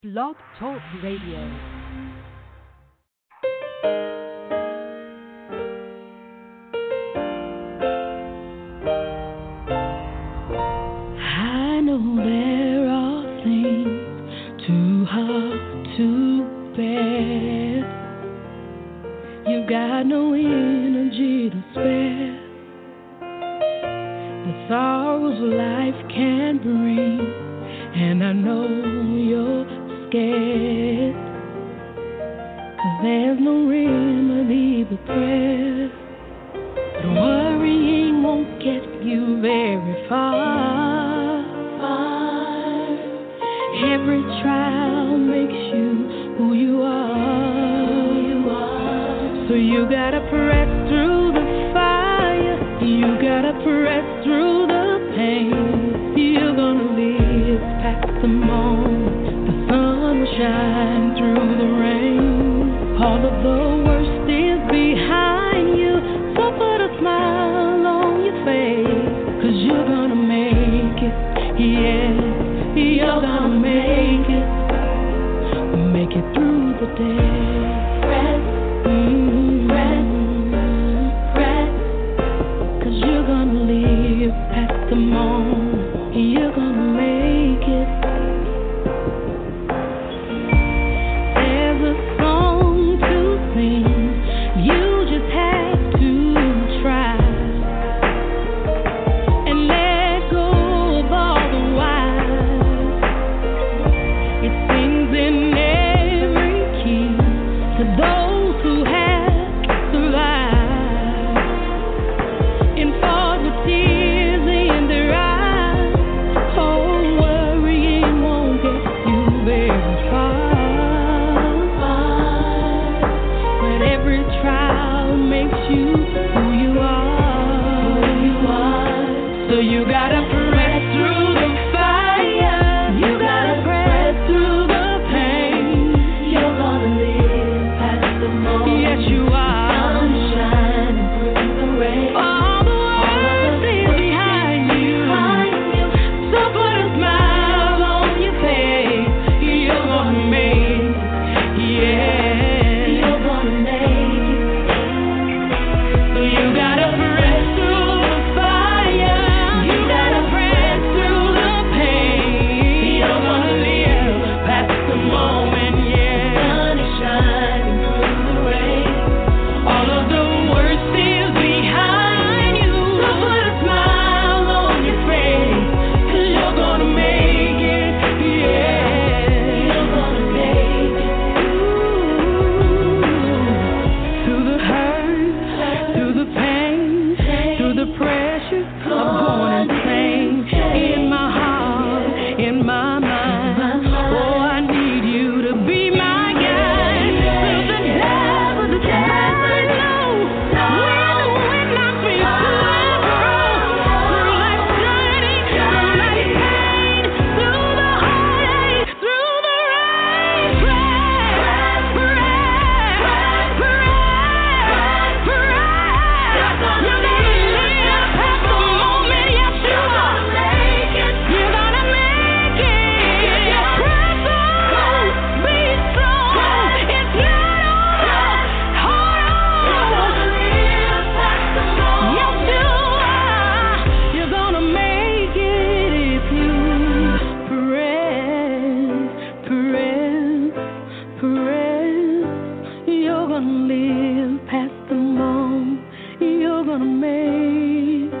Blog Talk Radio. I know there are things too hard to bear. You got no energy to spare. The sorrows life can bring, and I know you're scared. 'Cause there's no remedy but prayer. But worrying won't get you very far. Every trial makes you who you are. So you gotta press through the fire. You gotta press through the pain. You're gonna live past the moment. The sun will shine through the rain. All of the worst is behind you. So put a smile on your face. 'Cause you're gonna make it. Yeah, you're gonna make it. Make it through the day. Press, press. 'Cause you're gonna live past the moment. You're gonna make it. There's a song to sing. You just have to try and let go of all the whys. It sings in every key to those who have survived and fought with tears in their eyes. Oh, worrying won't get you very far. But every trial makes you who you are. So you gotta press through the fire. You gotta press through the pain. You're gonna live past the moment. Yes, you are. Sun shining through the rain. All the world is behind you. So put a smile on your face. You're gonna make it. Yeah, you're gonna make it. So you gotta press through the fire. You gotta press through the pain. You're gonna live past the moment. Yeah, sun is shining through the rain. All of the worst is behind you. So put a smile on your face. 'Cause you're gonna make it. Yeah, you're gonna make it. Through the hurt, through the pain, through the pressure of going insane. In my heart, in my mind. Oh, I need you to be my guide. Through the devil, the devil knows. When I feel through life's journey, through life's pain, through the heartache, through the rain. Press, press, press, press. You're gonna live past the moment. Yes, you are. You're gonna make it. Press on, be strong. It's not over. Hold on. Yes, you are. You're gonna make it if you press, press, press. You're gonna live past the moment. You're gonna make.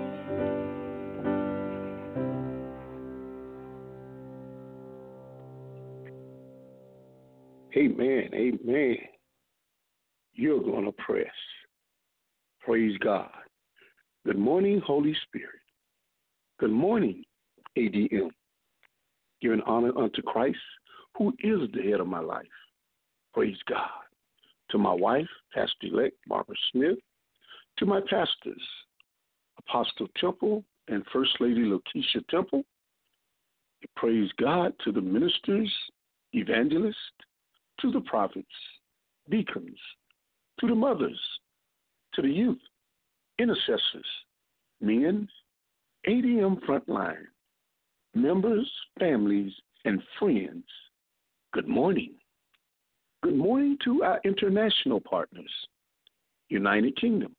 Amen. Amen. You're going to press. Praise God. Good morning, Holy Spirit. Good morning, ADM. Giving honor unto Christ, who is the head of my life. Praise God. To my wife, Pastor-elect Barbara Smith. To my pastors, Apostle Temple and First Lady Lakeisha Temple. Praise God. To the ministers, evangelists, to the prophets, deacons, to the mothers, to the youth, intercessors, men, ADM frontline, members, families, and friends Good morning. Good morning to our international partners, United Kingdom,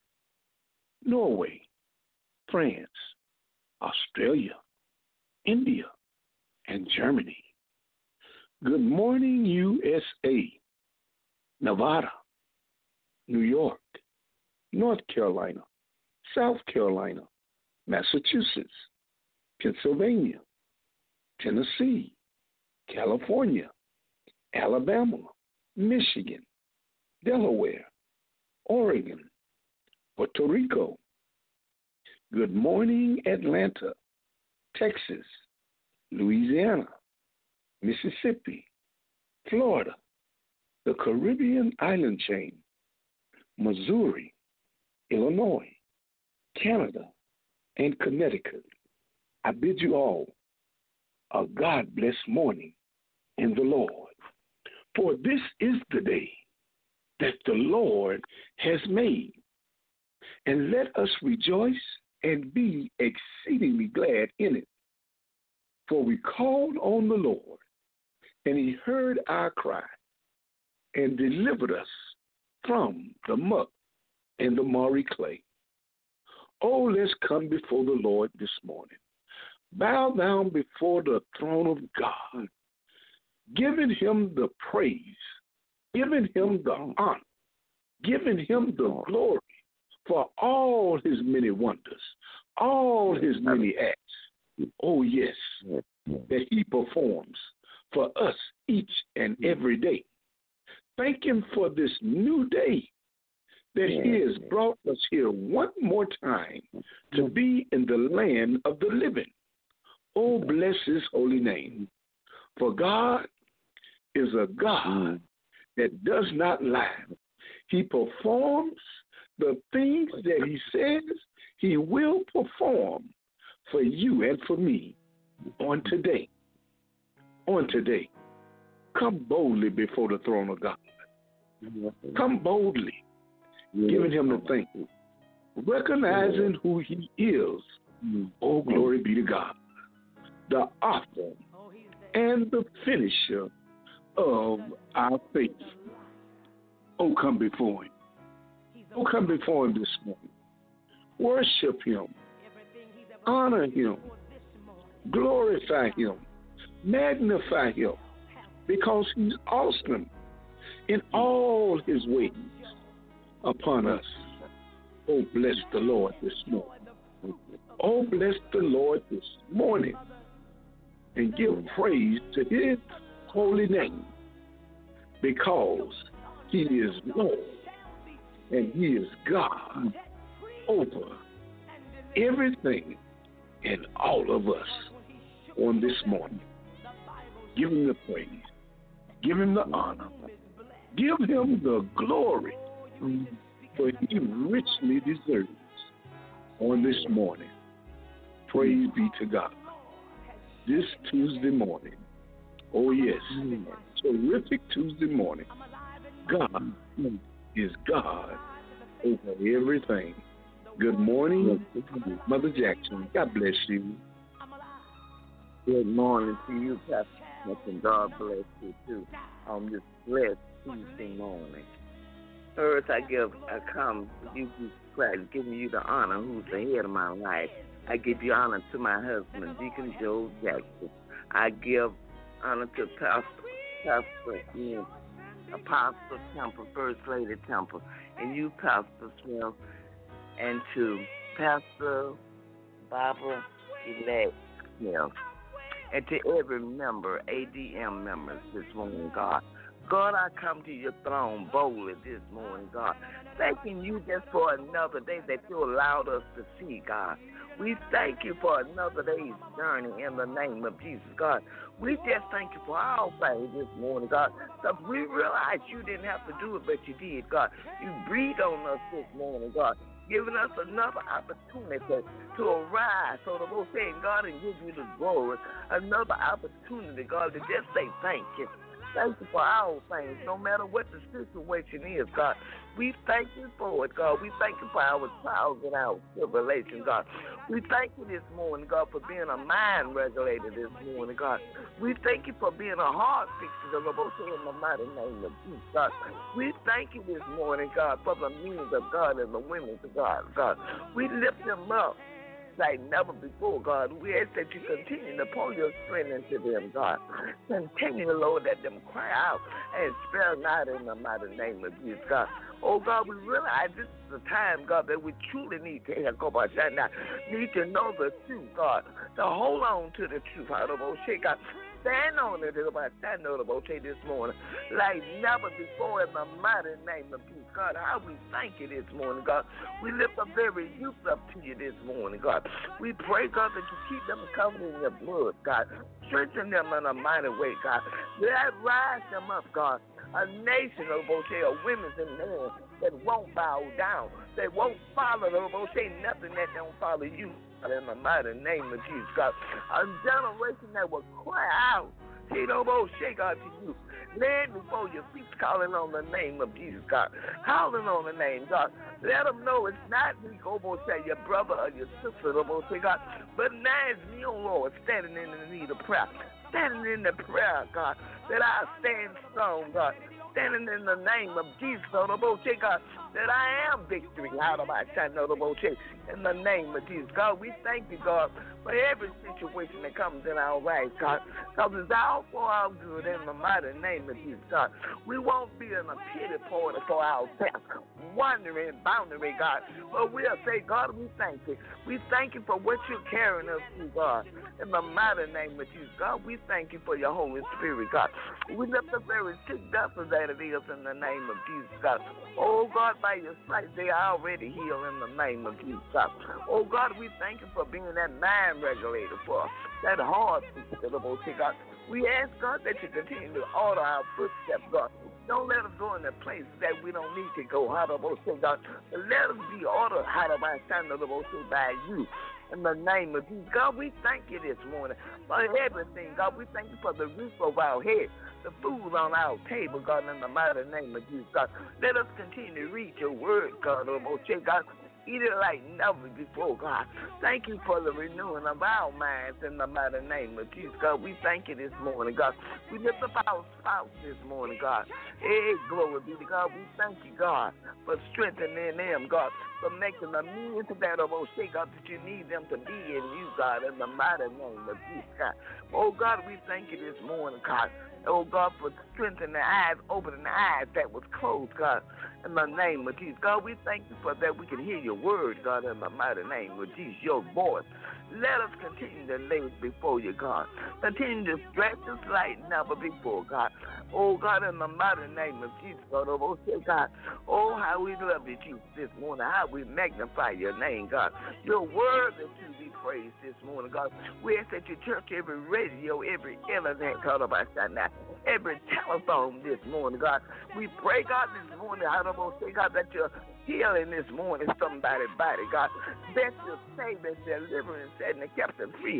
Norway, France, Australia, India, and Germany. Good morning, USA, Nevada, New York, North Carolina, South Carolina, Massachusetts, Pennsylvania, Tennessee, California, Alabama, Michigan, Delaware, Oregon, Puerto Rico. Good morning, Atlanta, Texas, Louisiana, Mississippi, Florida, the Caribbean island chain, Missouri, Illinois, Canada, and Connecticut. I bid you all a God-blessed morning in the Lord. For this is the day that the Lord has made. And let us rejoice and be exceedingly glad in it. For we called on the Lord, and he heard our cry and delivered us from the muck and the miry clay. Oh, let's come before the Lord this morning. Bow down before the throne of God, giving him the praise, giving him the honor, giving him the glory for all his many wonders, all his many acts. Oh, yes, that he performs for us each and every day. Thank him for this new day that he has brought us here one more time to be in the land of the living. Oh, bless his holy name. For God is a God that does not lie. He performs the things that he says he will perform for you and for me on today. On today. Come boldly before the throne of God. Come boldly, giving him the thank you, recognizing who he is. Oh, glory be to God, the author and the finisher of our faith. Oh, come before him. Oh, come before him this morning. Worship him. Honor him. Glorify him. Magnify him. Because he's awesome in all his ways upon us. Oh, bless the Lord this morning. Oh, bless the Lord this morning. And give praise to his holy name. Because he is Lord. And he is God over everything and all of us on this morning. Give him the praise. Give him the honor. Give him the glory. For he richly deserves on this morning. Praise be to God. This Tuesday morning. Oh, yes. Terrific Tuesday morning. God is God over everything. Good morning, Mother Jackson. God bless you. Good morning to you, Pastor. And God bless you, too, on this blessed Tuesday morning. First, I come to you, Christ, giving you the honor who's the head of my life. I give you honor to my husband, Deacon Joe Jackson. I give honor to Pastor Ian, Apostle Temple, First Lady Temple, and you, Pastor Smith, and to Pastor Barbara Elect Smith, and to every member, ADM members this morning, God. God, I come to your throne boldly this morning, God, thanking you just for another day that you allowed us to see, God. We thank you for another day's journey in the name of Jesus, God. We just thank you for all things this morning, God. Because we realize you didn't have to do it, but you did, God. You breathed on us this morning, God, giving us another opportunity to arise, so the Lord saying, God, and give you the glory. Another opportunity, God, to just say thank you. thank you for all things, no matter what the situation is, God. We thank you for it, God. We thank you for our trials and our tribulation, God. We thank you this morning, God, for being a mind regulator this morning, God. We thank you for being a heart fixer, God, in the mighty name of Jesus, God. We thank you this morning, God, for the men of God and the women of God, God. We lift them up like never before, God. We ask that you continue to pour your strength into them, God. Continue, Lord, let them cry out and spare not in the mighty name of Jesus, God. Oh, God, we realize this is the time, God, that we truly need to hear, God, need to know the truth, God, to hold on to the truth, God. Stand on it, stand on it this morning, like never before in the mighty name of Jesus, God. How we thank you this morning, God. We lift up every youth up to you this morning, God. We pray, God, that you keep them covered in your blood, God. Strengthen them in a mighty way, God. Rise them up, God. A nation of women and men that won't bow down, that won't follow nothing that don't follow you. In the mighty name of Jesus, God. A generation that will cry out, God, to you. Land before your feet, calling on the name of Jesus, God. Calling on the name, God. Let them know it's not me, your brother or your sister, God. But now it's me, oh Lord, standing in the need of prayer. Standing in the prayer, God. That I stand strong, God. Standing in the name of Jesus, God, that I am victory out of my son, in the name of Jesus. God, we thank you, God, for every situation that comes in our life, God, because it's all for our good in the mighty name of Jesus, God. We won't be in a pity party for ourselves, wandering boundary, God, but we'll say, God, we thank you. We thank you for what you're carrying us through, God, in the mighty name of Jesus. God, we thank you for your Holy Spirit, God. We lift up every sick vessel that it is in the name of Jesus, God. Oh, God, by your stripes, they are already healed in the name of Jesus, God. Oh, God, we thank you for being that mind regulator for us, that heart, God. We ask, God, that you continue to order our footsteps, God. Don't let us go in the places that we don't need to go, God. Let us be ordered, by you. In the name of Jesus, God, we thank you this morning for everything. God, we thank you for the roof over our head, the food on our table, God, in the mighty name of Jesus, God. Let us continue to read your word, God, God. Eat it like never before, God. Thank you for the renewing of our minds in the mighty name of Jesus, God. We thank you this morning, God. We lift up our spouse this morning, God. Hey, glory be to God. We thank you, God, for strengthening them, God, for making them means that, God, that you need them to be in you, God, in the mighty name of Jesus, God. Oh, God, we thank you this morning, God. Oh, God, for strengthening the eyes, opening the eyes that was closed, God, in the name of Jesus. God, we thank you for that we can hear your word, God, in the mighty name of Jesus, your voice. Let us continue to lay it before you, God. Continue to stretch us like never before, God. Oh, God, in the mighty name of Jesus, God, God. Oh, how we love you, Jesus, this morning. How we magnify your name, God. Your word that you be praised this morning, God. We ask that you touch every radio, every internet, God, about that now. Every telephone this morning, God. We pray, God, this morning, God, that you're healing this morning somebody's body, God. That you're saving, delivering, setting the captive free,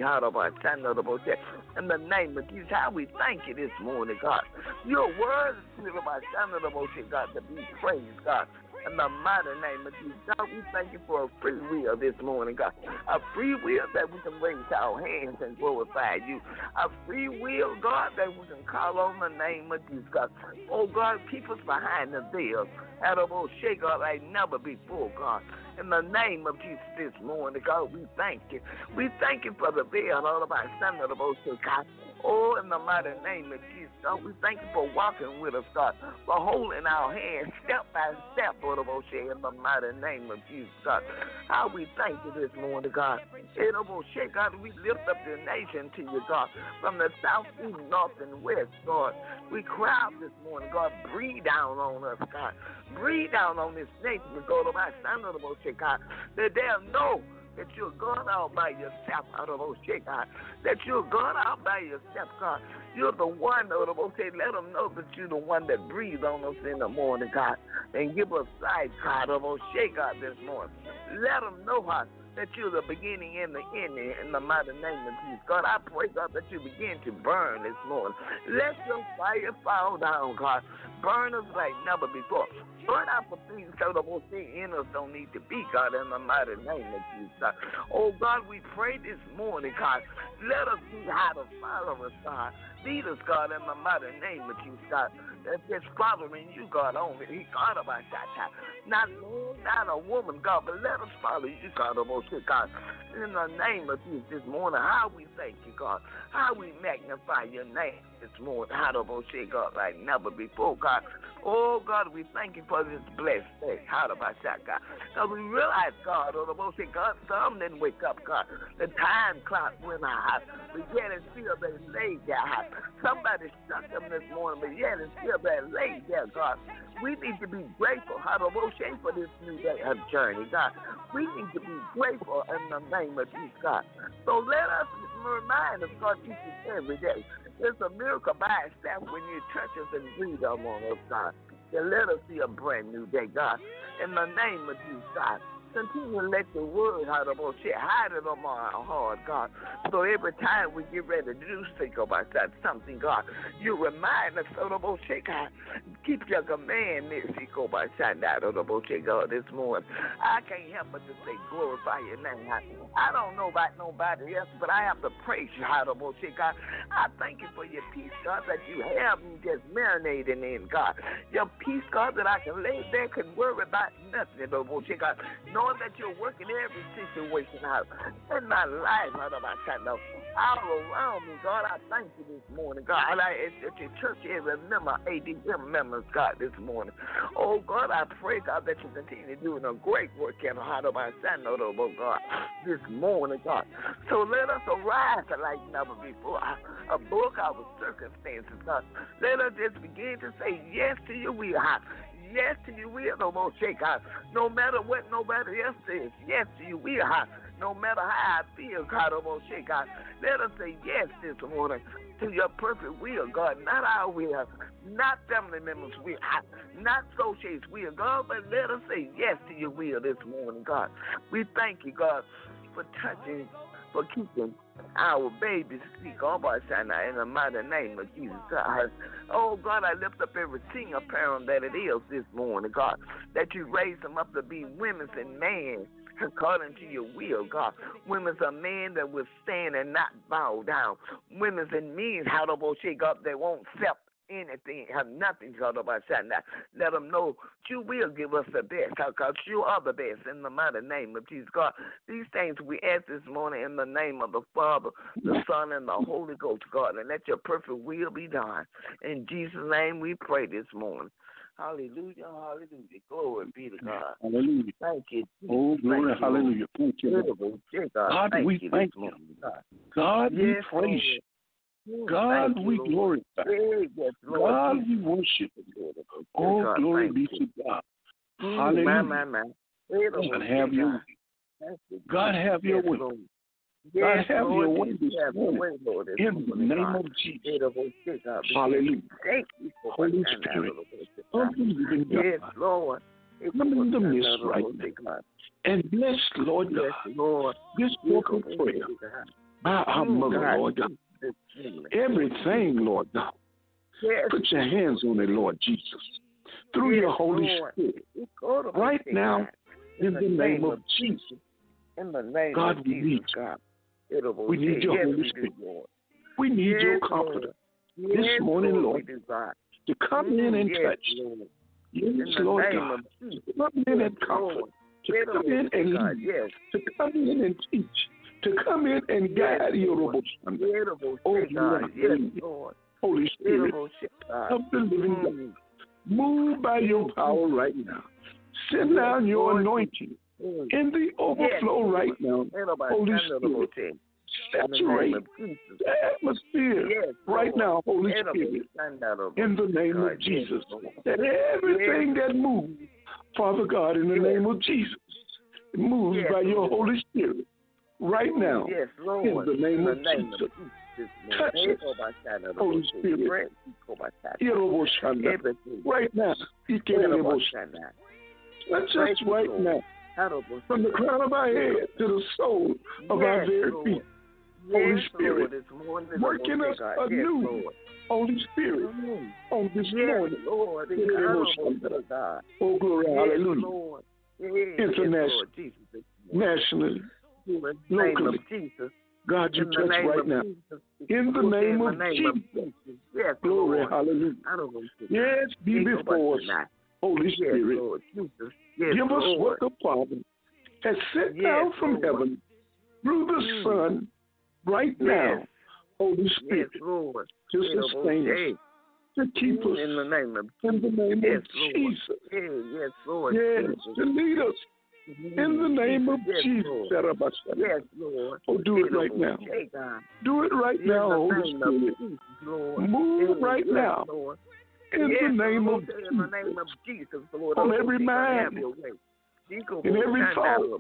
in the name of Jesus. How we thank you this morning, God. Your word is God, to be praised, God. In the mighty name of Jesus, God, we thank you for a free will this morning, God. A free will that we can raise our hands and glorify you. A free will, God, that we can call on the name of Jesus, God. Oh, God, keep us behind the veil. God, like never before, God. In the name of Jesus this morning, God, we thank you. We thank you for the veil, all of our son of the most God. Oh, in the mighty name of Jesus, God, we thank you for walking with us, God, for holding our hands step by step, Lord of O'Shea, in the mighty name of Jesus, God. How we thank you this morning, God. God, we lift up the nation to you, God, from the south, east, north, and west, God. We cry out this morning, God, breathe down on us, God. Breathe down on this nation, God, of our son of the O'Shea, God, that they'll know that you're going out by yourself, out of O'Shea, God. That you're going out by yourself, God. You're the one, out of O'Shea. Let them know that you're the one that breathes on us in the morning, God. And give us sight, God, of O'Shea, God, this morning. Let them know, God, that you're the beginning and the ending in the mighty name of Jesus. God, I pray, God, that you begin to burn this morning. Let your fire fall down, God. Burn us like never before. Burn out the things so the most in us don't need to be, God, in the mighty name of Jesus, God. Oh, God, we pray this morning, God. Let us be how to follow us, God. Lead us, God, in the mighty name of Jesus, God. That's just following you, God, only. He God about that time. Not man, not a woman, God, but let us follow you, God, God. In the name of Jesus this morning, how we thank you, God. How we magnify your name this morning. How to God, like never before, God. Oh, God, we thank you for this blessed day. How about that, God? Because we realize, God, God, some didn't wake up, God. The time clock went out. But yet and still they laid there. Somebody struck them this morning, but yet and still they laid there, God. We need to be grateful, how to for this new day of journey, God. We need to be grateful in the name of Jesus, God. So let us remind us, God, each and every day. It's a miracle by itself when you touch us and breathe on us, God. And let us see a brand new day, God. In the name of Jesus, God. Continue to let the word hide it on our heart, God. So every time we get ready to do something, God, you remind us of the bullshit, God. Keep your commandments, God, this morning. I can't help but to say glorify your name. I don't know about nobody else, but I have to praise you, God. I thank you for your peace, God, that you have me just marinating in, God. Your peace, God, that I can lay there and worry about nothing, God. Knowing that you're working every situation out in my life, all around me, God, I thank you this morning, God. I ask that your church every member, ADM members, God, this morning. Oh, God, I pray, God, that you continue doing a great work in the heart of my son, God, this morning, God. So let us arise like never before. A book our circumstances, God. Let us just begin to say yes to your will. Yes to your will, God. No matter what nobody else says, yes to your will, no matter how I feel, God, God. Let us say yes this morning to your perfect will, God. Not our will, not family members' will, not associates' will, God, but let us say yes to your will this morning, God. We thank you, God, for touching, for keeping our babies speak all by Sinai in the mighty name of Jesus, God. Oh, God, I lift up every single parent that it is this morning, God, that you raise them up to be women and men according to your will, God. Women's a man that will stand and not bow down. Women's and men, how to shake up, they won't accept anything, have nothing, God, about that. Let them know you will give us the best, because you are the best in the mighty name of Jesus, God. These things we ask this morning in the name of the Father, the Son, and the Holy Ghost, God, and let your perfect will be done. In Jesus' name we pray this morning. Hallelujah, hallelujah. Glory be to God. Hallelujah. Thank you. Oh, glory, thank hallelujah. Thank you. God, we thank you. God, we praise you. God, we glorify. God, we worship you. Oh, glory be to God. Hallelujah. God, have your way. God, have your way. God, have your way this morning. In the name of Jesus. Hallelujah. Holy Spirit, of the living God, come in the midst right now. And bless, Lord God, this corporate prayer by our mother, Lord God. Everything, Lord God. Put your hands on it, Lord Jesus, through your Holy Spirit. Right now, in the name of Jesus. In the name God, of we Jesus, need God. We need your Holy Spirit. We need your comforter this morning, Lord, to come in and touch. Yes, Lord God. To come in and comfort. To come in and lead. To come in and teach. To come in and guide your Holy Spirit of the living God. Move by your power right now. Send down your anointing in the overflow right now. Holy Spirit, saturate the atmosphere right now, Holy Spirit, in the name of Jesus. That everything that moves, Father God, in the name of Jesus, moves by your Holy Spirit right now, in the name of Jesus. Touch it, Holy Spirit. Right now. Touch us right now. from the crown of our head to the sole of our very feet. Holy Spirit, work in us anew, Holy Spirit, on this morning. Oh, glory, hallelujah. Internationally, nationally, locally. God, you touch right now. In the name of Jesus. Glory, hallelujah. Yes, be before us, Holy Spirit. Give us what the Father has sent down from heaven through the Son right now, Holy Spirit, to sustain us, to keep us in the name of Jesus. Yes, Lord. Yes, to lead us in the name of Jesus. Yes, Lord. Oh, do it right now. Do it right now, Holy Spirit. Move right now. In the name of Jesus. On every mind, in every thought,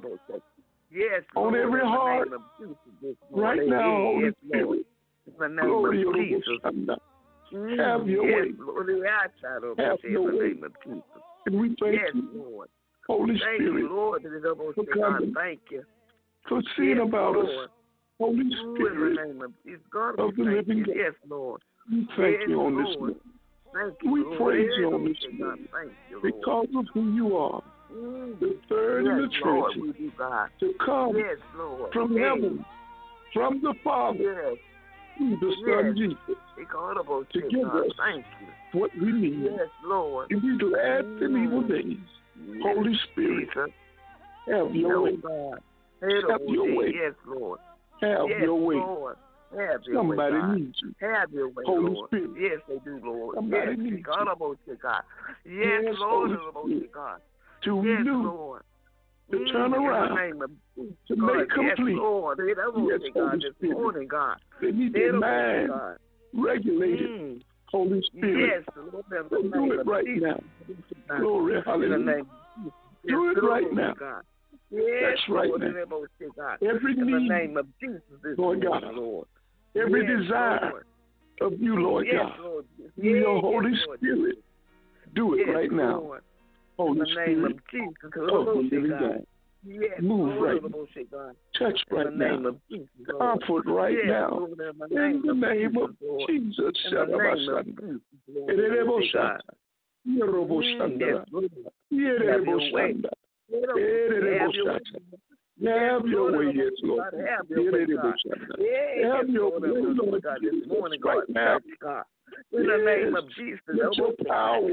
on every heart, right now, Holy Spirit. Glory to Jesus. Have your way. Have your way. And we thank you, Holy Spirit, for coming, for seeing about us, Holy Spirit of the living God. Yes, Lord. We thank you on this morning. We praise you on this morning because of who you are, the third in the Trinity, to come from heaven, from the Father, through the Son Jesus, to give us what we need. Yes, Lord. In these last and evil days, Holy Spirit, have your way. Have your way. Yes, Lord. Have your way. Lord. Have your Somebody way, needs you. Have your way, Holy Lord. Spirit. Yes, they do, Lord. Somebody needs you. God. Yes, Holy Lord. Spirit. God. To Yes, renew, Lord. to turn around, to make complete. Yes, Lord. Yes, Holy This morning, God. They need their mind regulated. Holy Spirit. Yes, Lord. So do it right now. Glory, hallelujah. Do it right now. Yes, that's right Lord. now. Every In the need, name of Jesus, Lord God. Lord. Every Yes, desire Lord. of you, Lord Yes, God. Lord. Through your Holy Yes, Lord. Spirit. Do it Yes, right now. Lord. Holy In the name Spirit of Jesus, of the living God. Yes, Move Lord, right God. Touch right In the name now. of Jesus, Lord. Comfort right Yes, now. Lord, In the name of Lord. Jesus. In the name of Jesus, Lord. God. Yes, Lord. Have your way. Have your way, yes, Lord. Have your way, God. Have your way, Lord God, Jesus, this morning, right God. now. God. In the name of Jesus, Let your power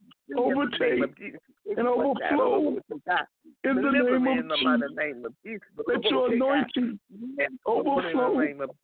overtake and overflow in the name of Jesus. Let your anointing overflow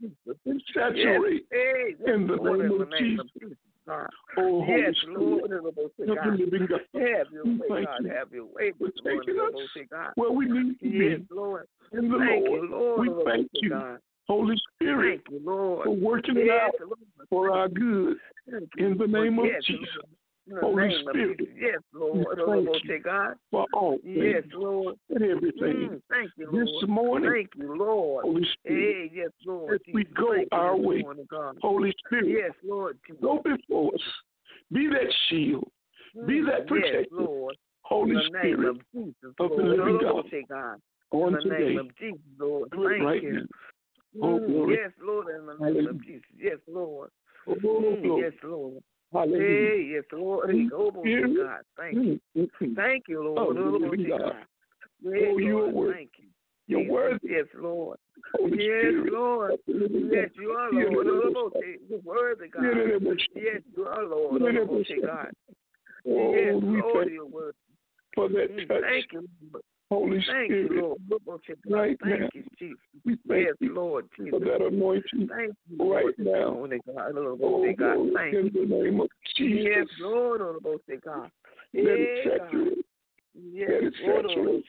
and saturate in the name of Jesus. Oh, Holy yes, Lord, Spirit of the living God. have your way, Thank God, you have your way. for taking us where we need to Yes, be. Lord. In the Thank Lord, you, Lord. we thank you, God. Holy Spirit, Thank you, Lord. for working it Yes, out Lord. for our good. Thank you, In the name of yes, Jesus. Lord. Holy name Spirit, of Jesus. Yes, Lord. thank you God. for all things Yes, Lord. and everything. Thank you, Lord. This morning, Thank you, Lord. Holy Spirit, Hey, yes, Lord. as we go Thank you our this way, morning, God. Holy Spirit, Yes, Lord. go before us. Be that shield. Be that protector. Yes, Lord. Holy In the name Spirit of Jesus, of the Lord. living God. God. On In the today, name of Jesus, Lord. do it Thank right you. now. Oh, glory. Yes, Lord. In the name of Jesus. Yes, Lord. Oh, glory. Yes, Lord. Hallelujah. Hey, yes, Lord. Mm, God. Thank you. Thank you, Lord. Oh, the living God. Yes, Oh, you are Lord. worthy. Thank you. You're worthy. Yes, Lord. Holy Yes, Spirit Lord. of the living Yes, God. you are, Lord. You're worthy, God. Yes, you are, Lord. God. Oh, Yes, we Lord, thank you're worthy. for that touch. Thank you, Lord. Holy Thank Spirit, you, Lord. right Thank now. you, Jesus. We thank Yes, you Lord Jesus. for that anointing Thank you, right Lord, now. Lord, God. Oh, God. glory Thank in you. the name of Jesus. Yes, Lord, God. Let it Hey, God. saturate. Yes, Let it Lord, saturate.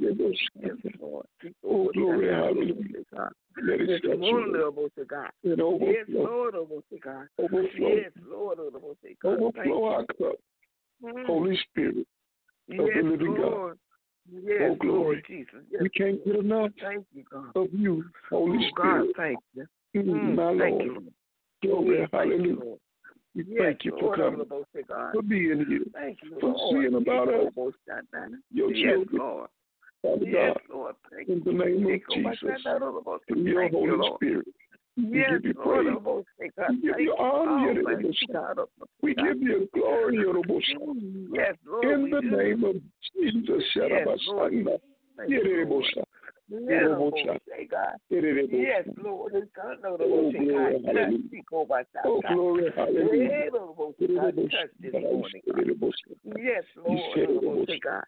Yes, Lord. Oh, glory, hallelujah. Let it Yes, saturate. Lord, God. It Yes, overflow. Lord, God. Overflow. Yes, Lord, God. Overflow our cup. Holy Spirit of the Yes, living God. Lord. Yes, Oh, glory. Lord Jesus. Yes, We can't get enough thank you, God. of you, Holy Oh, God, Spirit. thank you. My Thank Lord. you, Lord. Glory, Yes, thank you, hallelujah. Lord. We Yes, thank you for Lord, coming, God. for being here, Thank you, for Lord. seeing about us, your Yes, children. Lord. Father Yes, God, Lord. Thank in the name of Jesus, through your Holy Spirit, we Yes, give you Lord. praise. We give you honor. We give you glory. Yes, Lord. In the name of Jesus, Yes, Lord. Yes, Lord. Yes, Lord. Oh, glory, hallelujah. Oh, glory, hallelujah. Touch this morning, God. Yes, Lord. God.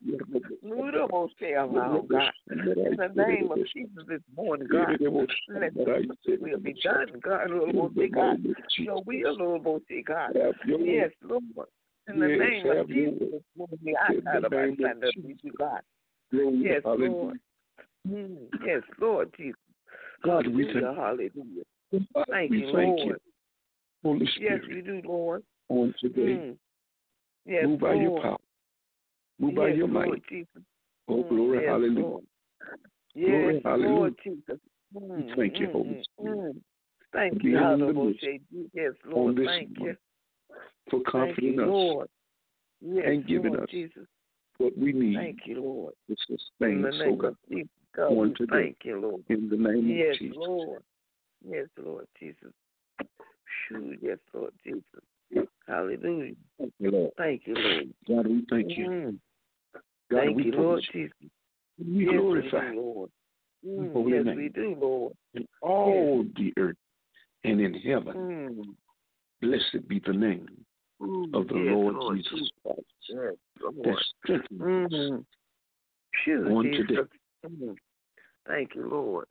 God. In the name of Jesus this morning, God. Let the will be done, God. God. Your will, Lord, God. Yes, Lord. In the name of Jesus this morning, I got about God. Yes, Lord. Yes, Lord Jesus. God, we Hallelujah, hallelujah. Thank you, Lord. Holy Yes, Spirit, we do, Lord. on today. Yes, Move by Lord. your power. Move by your might. Lord Jesus. Oh, glory, yes, hallelujah. Lord. Glory, Yes, hallelujah. Lord Jesus. We thank you, Holy Spirit. Thank Be you, in the Lord. midst Yes, Lord. on this Thank you. morning for Thank comforting you, us Lord. Yes, and giving Lord us Jesus. what we need Thank you, Lord. to In sustain the us, oh name God, of Jesus. God, on we today. thank you, Lord. In the name Yes, of Jesus. Lord. Yes, Lord Jesus. Shoo, yes, Lord Jesus. Hallelujah. Thank you, Lord. Thank you, Lord. God, we thank you. God, Thank we you, praise Lord you. Jesus. We Yes, glorify we do, Lord. your holy Yes, name. we do, Lord. In all the earth and in heaven, blessed be the name of the Lord Jesus Christ. Yes, That Lord. strengthens us Shoo, on Jesus. today. Thank you, Lord.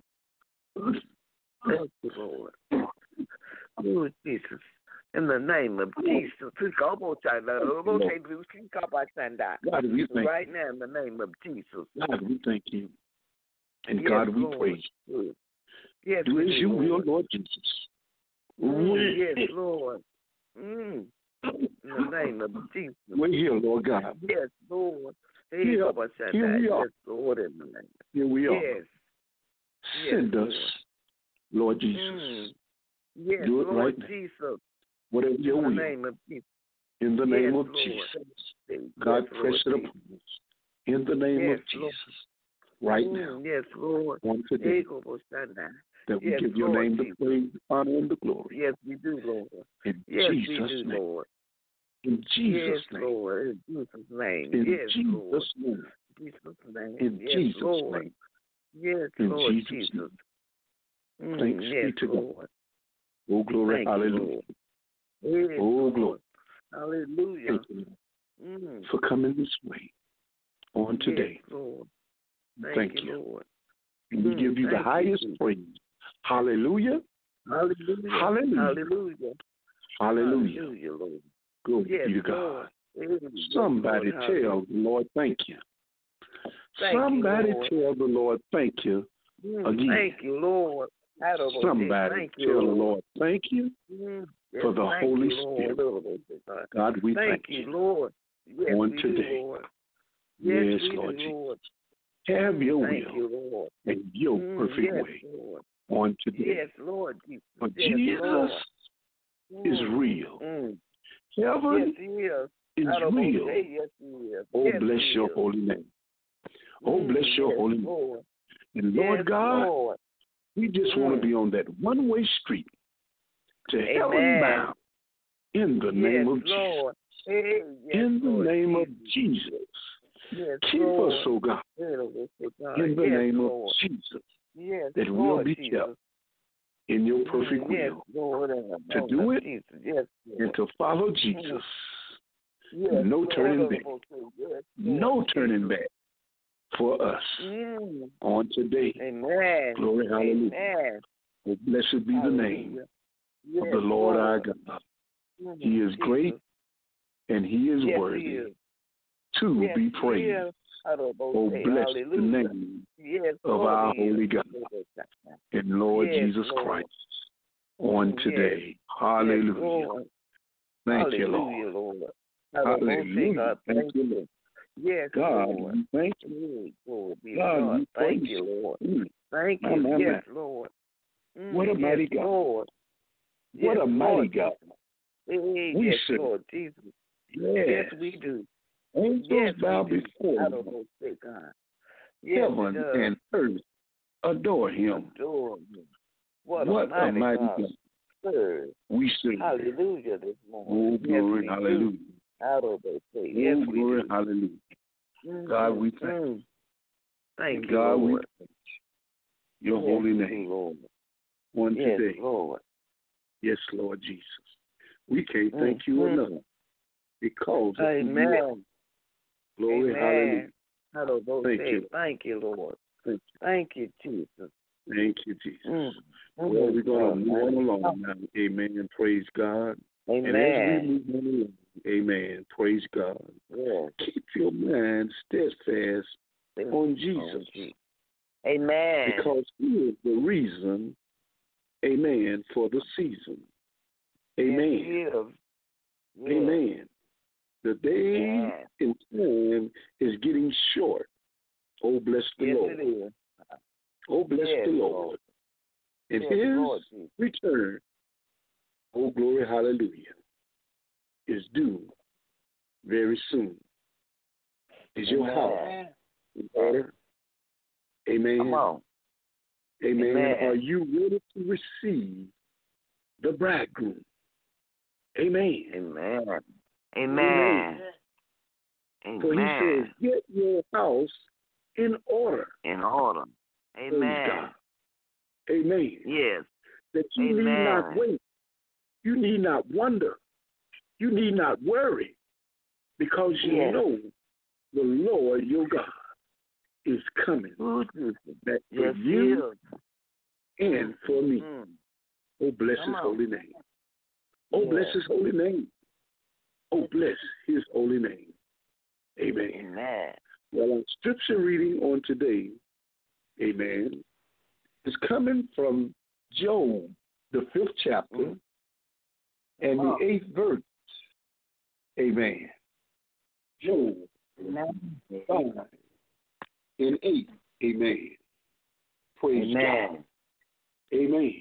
Thank you, Lord. Oh, Jesus. In the name of Jesus. God, we thank Right now, in the name of Jesus. God, we thank you. And Yes, God, we Lord. praise you. Yes, Do we as do, you will, Lord. Lord Jesus. Yes, Lord. In the name of Jesus. We're here, Lord God. Yes, Lord. Here we are. Yes, Lord, in the name. Here we are. Yes. Send Yes, us, Lord Jesus. Yes, Do it Lord right now. Jesus. Whatever your will. In the name of Jesus. In the name Yes, of Lord. Jesus. God, Yes, press it Lord upon us. In the name Yes, of Lord. Jesus. Right now. Yes, Lord. On today. That we Yes, give your Lord name the Jesus. praise, honor, and the glory. Yes, we do, Lord. In Yes, Jesus' we do, name. Lord. In Jesus' Yes, name. Lord. In Jesus' name. In Yes, Jesus' Lord. name. Jesus' name. In Yes, Jesus' Lord. name. Yes, In Lord Jesus' Jesus. name. Thanks Yes, be to God. Lord. Oh, glory. Thank Hallelujah. you, Lord. Yes, Oh, Lord. glory. Hallelujah. Thank you for coming this way on today. Yes, Lord. Thank you, Lord. And we give you the Thank highest you. praise. Hallelujah. Hallelujah. Hallelujah. Hallelujah. Hallelujah. Hallelujah, Lord. Glory Yes, be to God. Lord. Yes, Somebody Lord. tell the Lord thank you. Thank Somebody you, Lord. tell the Lord thank you again. Thank you, Lord. Somebody thank you, tell the Lord. Lord thank you for the thank Holy you, Spirit. Lord. God, we Thank you. you, Lord. Yes, On we today. do, Lord. Yes, Yes, we Lord do, Jesus. Lord. Have your Thank will you, Lord. and your perfect yes, way Lord. on today. Yes, Lord Jesus. For Yes, Jesus Lord. is real. Yes, Heaven he is. is real. Yes, he is. Oh, yes, bless he your is. holy name. Oh, bless your yes, holy name. Lord. And Lord yes, God, Lord. we just want to be on that one-way street to heaven Amen. bound in the name of Lord. Jesus. Hey, yes, In the Lord name Jesus. of Jesus. Yes, Keep Lord. us, oh God, in the yes, name Lord. of Jesus, Yes, that Lord we'll be Jesus. kept in your perfect Yes, will Lord. to do it Jesus. Yes, Lord. and to follow Jesus. Yes, No Lord. turning back. Yes, No Lord turning Jesus. back for us on today. Amen. Glory, hallelujah. Amen. Oh, blessed be the name Yes, of the Lord our God. He is great and he is worthy He is. to Yes, be he praised. is. Oh, bless the name Yes, of Lord, our he is. holy God and Lord Yes, Jesus Lord. Christ on today. Hallelujah. Yes, Lord. Thank you, Hallelujah, Lord. Lord. Hallelujah. God, Thank you, Lord. Yes, God, Lord. we thank you. Lord, be God, God. we Thank praise you, Lord. you. Thank My, you. my, Yes, my. Lord. What a mighty God. Lord. What Yes, a mighty Lord. God. Hey, We yes, serve. Lord Jesus. Yes. Yes, we do. Angels Yes, bow we do. before I you. don't know, say God. Yes, Heaven it does. and earth adore him. Adore him. What a mighty God. God Serve. we serve. Hallelujah this Oh, morning. glory, Yes, hallelujah. out of the faith. Oh, Yes, glory, we do. hallelujah. God, we thank you. Thank you, God, we Lord. thank you. Your Yes, holy we name do, Lord. on Yes, today. Lord. Yes, Lord Jesus. We can't thank you enough because of who you are. Amen. Glory, hallelujah. Thank you. Thank you, Lord. Thank you, Jesus. Thank you, Jesus. Well, we're going to move on along now. Amen. Praise God. Amen. And as we move on along, amen. Praise God. Yes. Keep your mind steadfast on Jesus. Amen. Because he is the reason, amen, for the season. Amen. Yes, amen. The day in time is getting short. Oh, bless the Lord. It is. Oh, bless the Lord. And his return, oh, glory, hallelujah, is due very soon. Is your house in order? Amen. Come on. Amen. Are you ready to receive the bridegroom? Amen. Amen. Amen. For he says, get your house in order. In order. Amen. Praise God. Amen. Yes. That you need not wait. You need not wonder. You need not worry. Because you know the Lord your God is coming. That for you and for me. Oh, bless his holy name. Oh, bless his holy name. Oh, bless his holy name. Amen. Amen. Well, our scripture reading on today, amen, is coming from Job, the 5th chapter, and the 8th verse. Amen. Job 5 and 8. Amen. Praise God. Amen.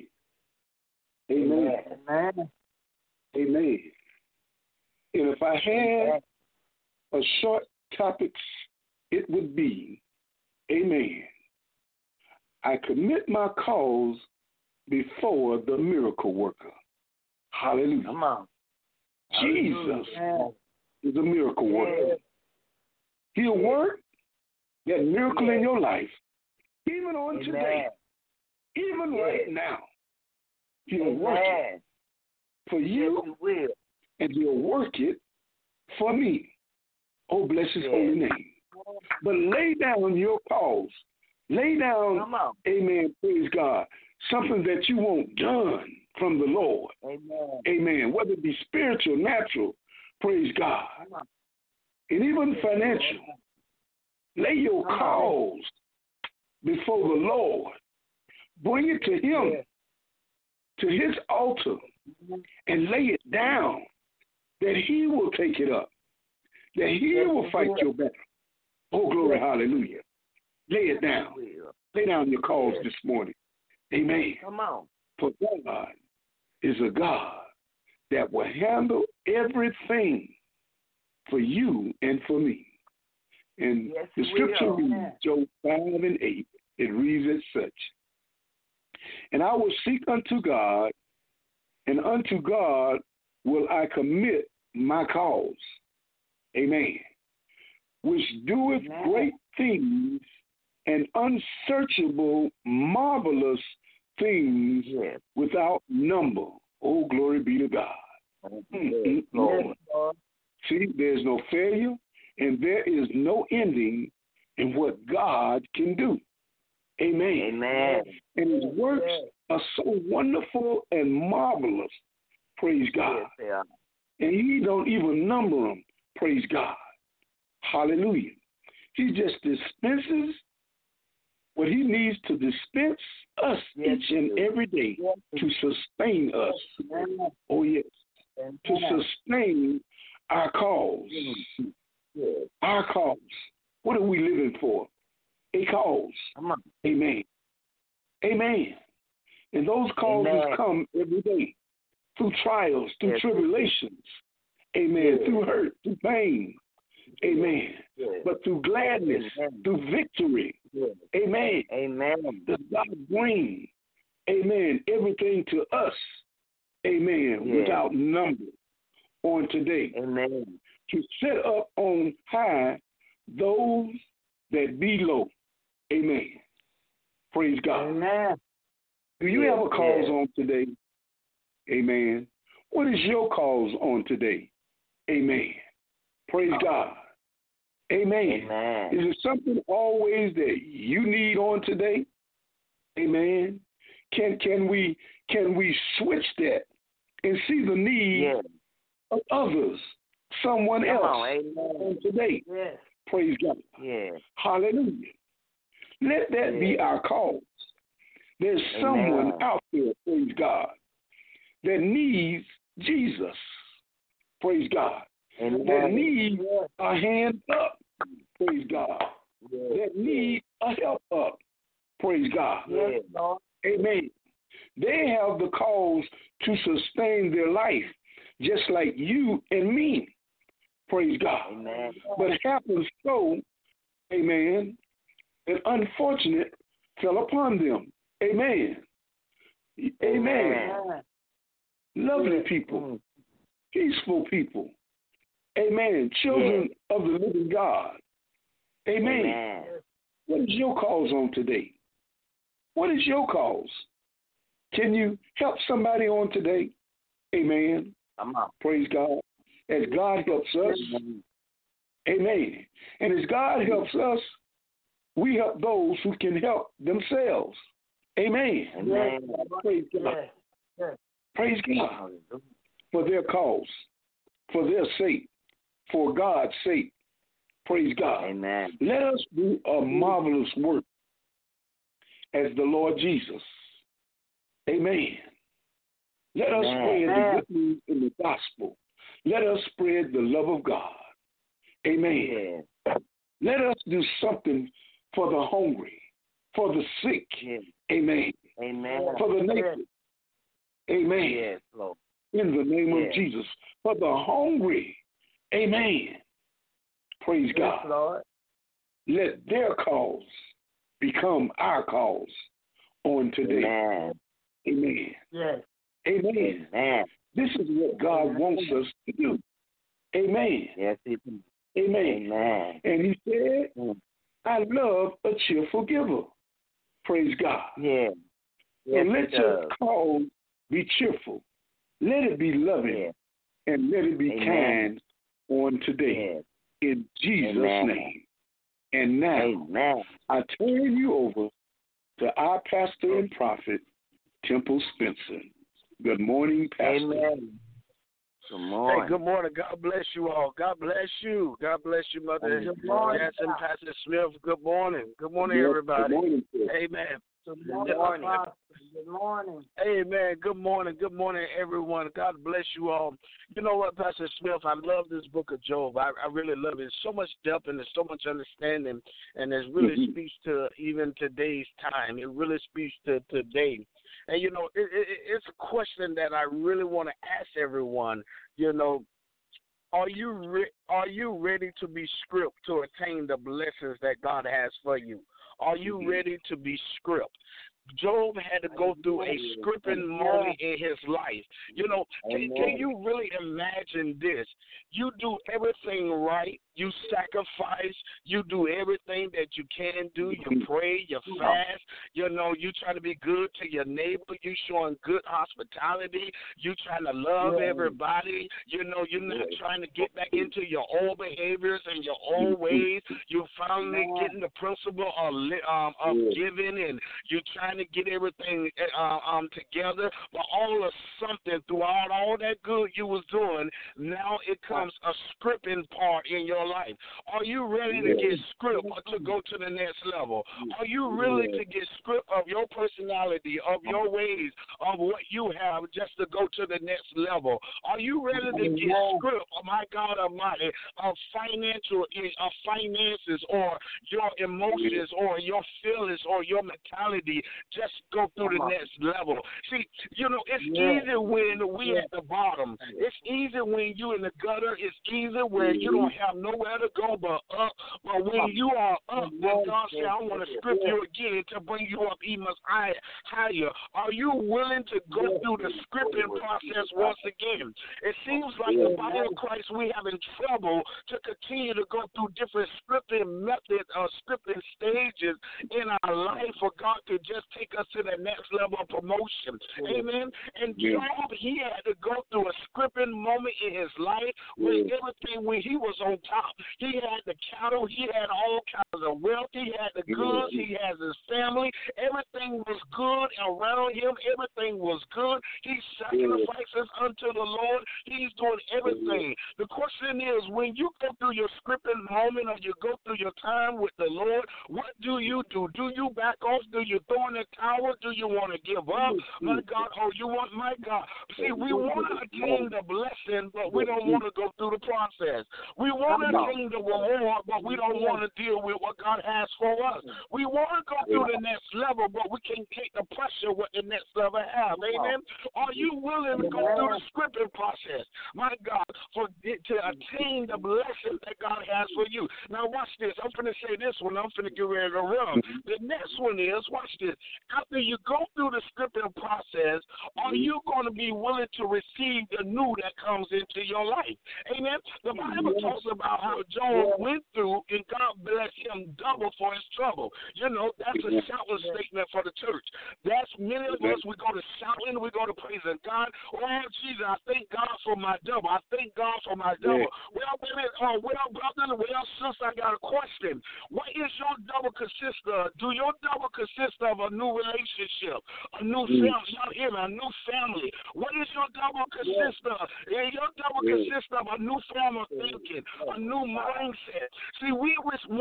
Amen. Amen. Amen. And if I had a short topic, it would be, amen, I commit my cause before the miracle worker. Hallelujah. Come on. Jesus is a miracle worker. He'll work that miracle in your life, even on today, even right now. He'll work it for you, and he'll work it for me. Oh, bless his holy name. But lay down your cause. Lay down, amen, praise God, something that you want done from the Lord. Amen. Whether it be spiritual, natural, praise God, and even financial. Lay your cause before the Lord. Bring it to him, to his altar, and lay it down, that he will take it up, that he will fight your battle. Oh, glory, hallelujah. Lay it down. Lay down your cause this morning. Amen. Come on. For God is a God that will handle everything for you and for me. And the scripture reads, Job 5 and 8, it reads as such. And I will seek unto God, and unto God will I commit my cause. Amen. Which doeth great things and unsearchable, marvelous things without number. Oh, glory be to God. See, there's no failure, and there is no ending in what God can do. Amen. Amen. And his works are so wonderful and marvelous. Praise God. And he don't even number them. Praise God. Hallelujah. He just dispenses what he needs to dispense us each and every day to sustain us. Oh, yes. To sustain our cause. Our cause. What are we living for? A cause. Amen. Amen. And those causes come every day through trials, through tribulations. Amen. Through hurt, through pain. Amen. Yes. But through gladness, Amen. through victory. Yes. Amen. Amen. Does God bring, amen, everything to us, amen, Yes. without number on today. Amen. To set up on high those that be low. Amen. Praise God. Amen. Do you have a cause on today? Amen. What is your cause on today? Amen. Praise God. Amen. Amen. Is it something always that you need on today? Amen. Can we switch that and see the need Yes. of others, someone Come else on. Amen. on today? Yes. Praise God. Yes. Hallelujah. Let that be our cause. There's someone out there, praise God, that needs Jesus. Praise God. Amen. That needs a hand up. Praise God. Yes. That need a help up. Praise God. Yes, Lord. Amen. They have the cause to sustain their life just like you and me. Praise God. Amen. But it happens so, amen, that unfortunate fell upon them. Amen. Amen. Lovely people, peaceful people. Amen. Children of the living God. Amen. Amen. What is your cause on today? What is your cause? Can you help somebody on today? Amen. Come on. Praise God. As God helps us. Amen. And as God helps us, we help those who can help themselves. Amen. Amen. Praise God. Praise God for their cause, for their sake, for God's sake. Praise God. Amen. Let us do a marvelous work as the Lord Jesus. Amen. Let us spread the good news in the gospel. Let us spread the love of God. Amen. Let us do something for the hungry, for the sick. Amen. Amen. For the naked. Amen. Yes, Lord. In the name of Jesus. For the hungry. Amen. Praise God. Lord. Let their cause become our cause on today. Amen. Amen. Yes. Amen. Amen. This is what God wants us to do. Amen. Yes, He does. Amen. Amen. And He said, I love a cheerful giver. Praise God. Yeah. So let your cause be cheerful. Let it be loving. And let it be kind on today. In Jesus' name. And now, I turn you over to our pastor and prophet, Temple Spencer. Good morning, Pastor. Amen. Good morning. Hey, good morning. God bless you all. God bless you. God bless you, Mother Jackson, Pastor Smith. Good morning. Good morning, everybody. Good morning, sir. Amen. Good morning. Good morning. Amen. Good morning. Good morning, everyone. God bless you all. You know what, Pastor Smith? I love this book of Job. I really love it. There's so much depth and there's so much understanding, and it really speaks to even today's time. It really speaks to today. And, you know, it's a question that I really want to ask everyone. You know, are you ready to be stripped to attain the blessings that God has for you? Are you ready to be stripped? Job had to go through a stripping moment in his life. You know, can you really imagine this? You do everything right. You sacrifice. You do everything that you can do. You pray. You fast. You know, you try to be good to your neighbor. You showing good hospitality. You trying to love everybody. You know, you're not trying to get back into your old behaviors and your old ways. You're finally getting the principle of giving, and you're trying to get everything together. But all of something throughout all that good you was doing, now it comes a stripping part in your life. Are you ready to get stripped to go to the next level? Are you really to get stripped of your personality, of your ways, of what you have, just to go to the next level? Are you ready to get stripped, oh my God Almighty, of finances, or your emotions, or your feelings, or your mentality? just go through the next level. See, you know, it's easy when we at the bottom. It's easy when you in the gutter. It's easy when you don't have nowhere to go but up. But when you are up, then God said, I want to strip you again to bring you up even higher. Are you willing to go through the scripting process once again? It seems like the body of Christ, we having trouble to continue to go through different scripting methods or scripting stages in our life for God to just take us to the next level of promotion. Amen. And Job, he had to go through a scripting moment in his life when everything, when he was on top. He had the cattle, he had all kinds of wealth, he had the goods, he has his family. Everything was good around him. Everything was good. He sacrifices unto the Lord. He's doing everything. The question is, when you go through your scripting moment or you go through your time with the Lord, what do you do? Do you back off? Do you throw in the towel? Do you want to give up? My God, you want, my God. See, we want to attain the blessing, but we don't want to go through the process. We want to attain the reward, but we don't want to deal with what God has for us. We want to go through the next level, but we can't take the pressure what the next level have. Amen. Are you willing to go through the scripting process, my God, to attain the blessing that God has for you? Now watch this. I'm going to say this one. I'm going to get ready to run. The next one is, watch this. After you go through the scripting process, are you going to be willing to receive the new that comes into your life? Amen. The Bible talks about how Job went through and God blessed him double for his trouble. You know, that's a shouting statement for the church. That's many of us, we go to shouting, we go to praising God. Oh, Jesus, I thank God for my double. I thank God for my double. Well, baby, well, brother, well, sister, I got a question. What is your double consist of? Do your double consist of a new relationship, a new family? Y'all hear me? A new family. What is your double consist of? Your double consists of a new form of thinking, a new mindset. See, we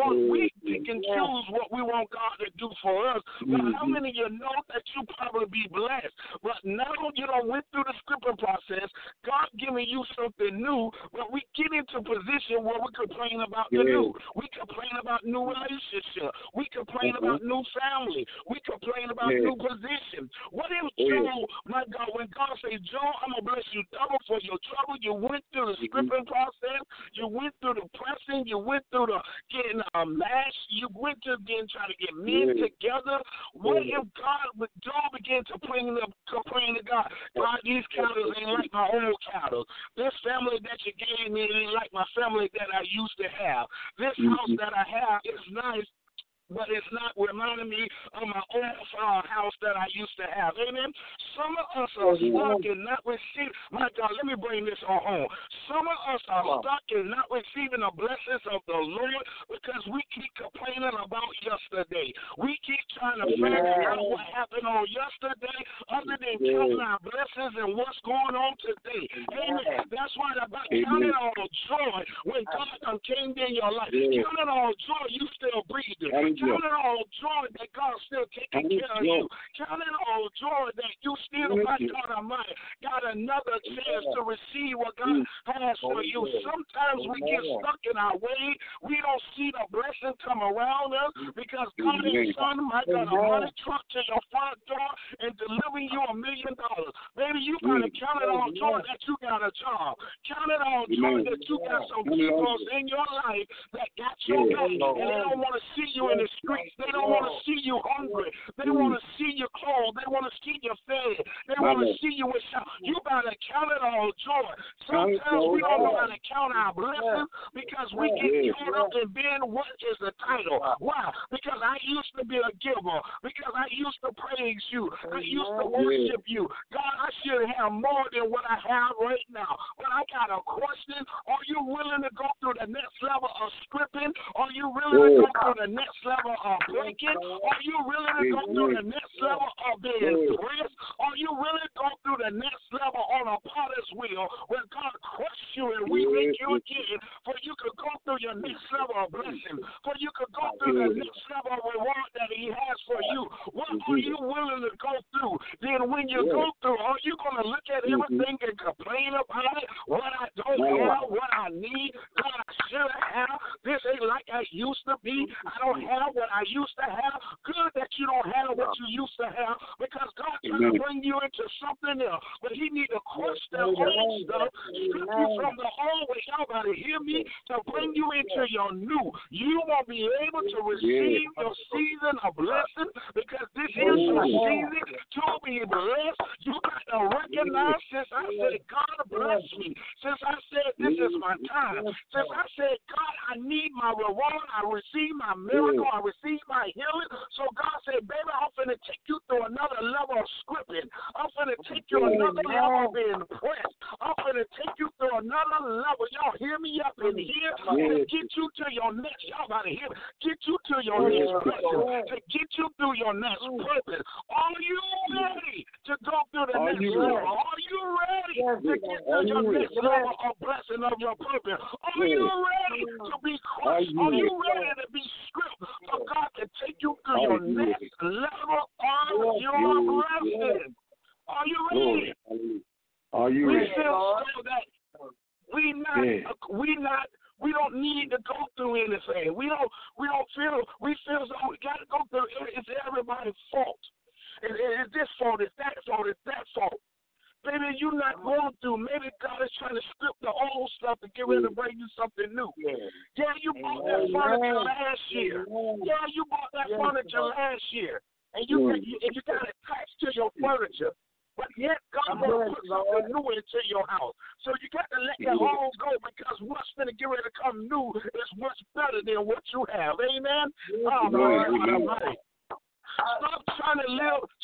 pick and choose what we want God to do for us. But how many of you know that you probably be blessed? But now you don't went through the scripting process. God giving you something new, but we get into a position where we complain about the new. We complain about new relationship. We complain about new family. We complain about new position. What if Joe, my God, when God says, Joe, I'm going to bless you double for your trouble, you went through the scripting process, you went through the pressing, you went through the getting mashed, you went to again trying to get men together. What if Joe began to complain to God, God, these cattle ain't like my old cattle. This family that you gave me ain't like my family that I used to have. This house that I have is nice, but it's not reminding me of my old house that I used to have. Amen. Some of us are stuck in not receiving. My God, let me bring this on home. Some of us are stuck in not receiving the blessings of the Lord because we keep complaining about yesterday. We keep trying to figure out what happened on yesterday other than counting our blessings and what's going on today. Amen. That's why the Bible counting all the joy when God came in your life. Counting all joy, you still breathing. Counting all joy that God's still taking care of you. Counting all joy that you still, my God Almighty, got another chance to receive what God has for you. Sometimes we get stuck in our way. We don't see the blessing come around us because God is sending, my God, a money truck to your front door and delivering you $1 million. Baby, you got to count it all joy that you got a job. Count it all joy that you got some people in your life that got your back and they don't want to see you in the streets. They don't want to see you hungry. They want to see you clothed. They want to see you fed. They want to see you with shout. You got to count it all joy. Sometimes we don't know how to count our blessings because we get caught up in being what is the title. Why? Because I used to be a giver. Because I used to praise you. I used to worship you. God, I should have more than what I have right now. But I got a question. Are you willing to go through the next level of scripting? Are you willing to go through the next level of breaking? Are you willing to go through the next level of being pressed? Are you willing to go through the next level on a potter's wheel where God crushes you and we make you again for you could go through your next level of blessing, for you could go through the next level of reward that He has for you? What are you willing to go through? Then when you go through, are you going to look at everything and complain about it? What I don't have, what I need, God, I should have. This ain't like I used to be. I don't have what I used to have. Good that you don't have what you used to to bring you into your new. You won't be able to receive your season of blessing because this is your season to be blessed. You got to recognize since I said, God bless me, since I said this is my time, since I said, God, I need my reward, I receive my miracle, I receive my healing. So God said, baby, I'm finna take you through another level of scripting. I'm finna take you another level of being pressed. I'm finna take you through another level. Y'all hear me up in here? To get you to your next, y'all gotta hear me. Get you to your next blessing, to get you through your next purpose. Are you ready to go through the next level? Are you ready to get to your next level of blessing of your purpose? Are you ready to be crushed? Are you ready to be stripped so God can take you through your next level of your blessing? Are you ready? Are you ready? We feel so that we don't need to go through anything. We feel as though we got to go through. It's everybody's fault. It's this fault. It's that fault. It's that fault. Maybe you're not going through. Maybe God is trying to strip the old stuff to get ready to bring you something new. Yeah, you bought that furniture last year. Yeah, you bought that furniture last year, and you got it attached to your furniture. But yet God wants to put something new into your house. So you got to let that all go because what's going to get ready to come new is much better than what you have. Amen? Oh, my God. Stop trying to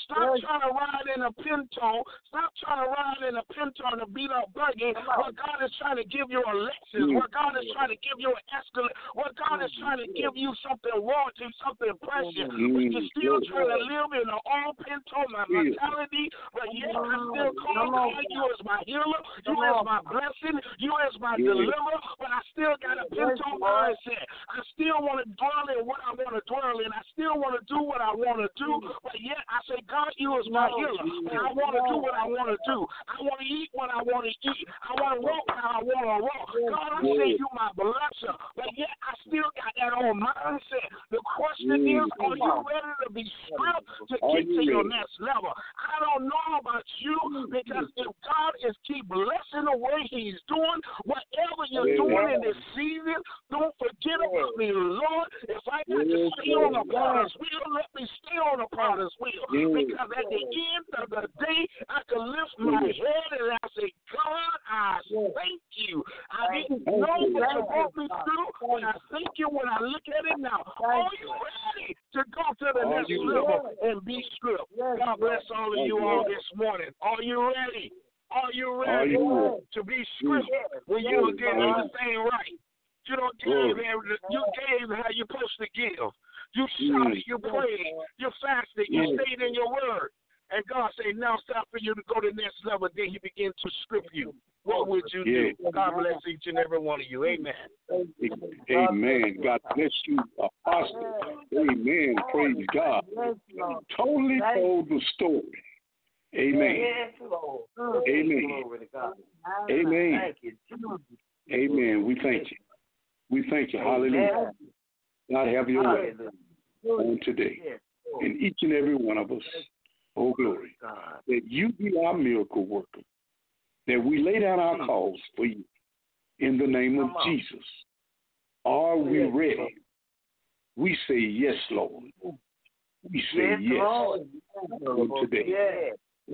ride in a Pinto. Stop trying to ride in a Pinto and a beat up buggy. What God is trying to give you a Lexus. What God is trying to give you an Escalade. What God is trying to give you something royalty, something precious. But you're still trying to live in an old Pinto mentality. But yet I still call you as my healer. You as my blessing. You as my deliverer. But I still got a Pinto mindset. I still want to dwell in what I want to dwell in. I still want to do what I want to do, but yet I say, God, you is my healer, and I want to do what I want to do. I want to eat what I want to eat. I want to walk how I want to walk. God, I say you my blesser, but yet I still got that old mindset. The question is, are you ready to be stripped to get to your next level? I don't know about you, because if God is keep blessing the way he's doing, whatever you're doing in this season, don't forget about me, Lord. If I got to stay on the potter's wheel, let me stay on the potter's wheel, because at the end of the day, I can lift my head and I say, God, I thank you. I didn't know what you brought me through, but I thank you when I look at it now. Are you ready to go to the next level and be stripped? God bless all of you all this morning. Are you ready? Are you ready to be stripped when you did everything right? You don't give, you gave how you're supposed to give. You shouted, you prayed, you fasted, you stayed in your word. And God said, now it's time for you to go to the next level. Then he began to strip you. What would you do? God bless each and every one of you. Amen. Amen. God bless you, Apostle. Amen. Praise God. Totally told the story. Amen. Amen. Amen. Amen. We thank you. We thank you. Hallelujah. God have your way on today. And each and every one of us, oh glory, that you be our miracle worker, that we lay down our cause for you in the name of Jesus. Are we ready? We say yes, Lord. We say yes on today.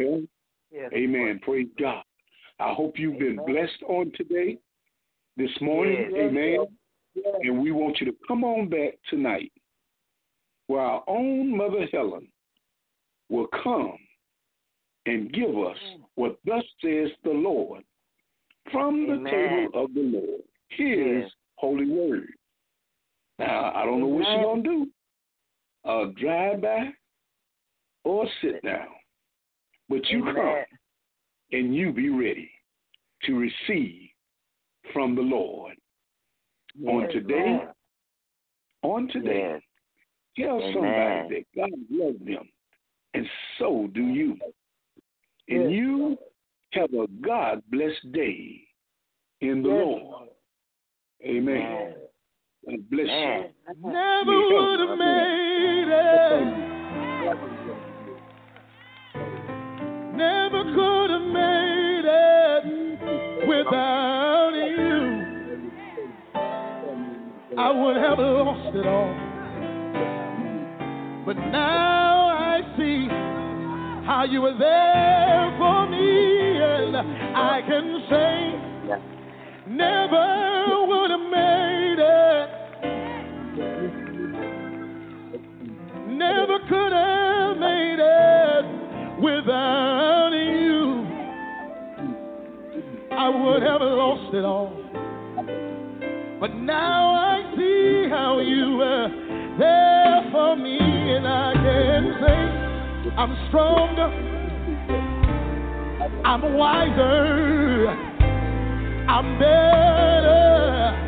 Amen. Praise God. I hope you've been blessed on today, this morning. Amen. And we want you to come on back tonight where our own Mother Helen will come and give us what thus says the Lord from the table of the Lord, his holy word. Now, I don't know what she's going to do, drive by or sit down, but you come and you be ready to receive from the Lord. On today, tell somebody that God loves them, and so do you. And you have a God-blessed day in the Lord. Amen. God bless you. Never would have made it. Never could have made it without you. I would have lost it all. But now I see how you were there for me, and I can say never would have made it, never could have made it without you. I would have lost it all. But now I see how you were there for me, and I can say I'm stronger, I'm wiser, I'm better.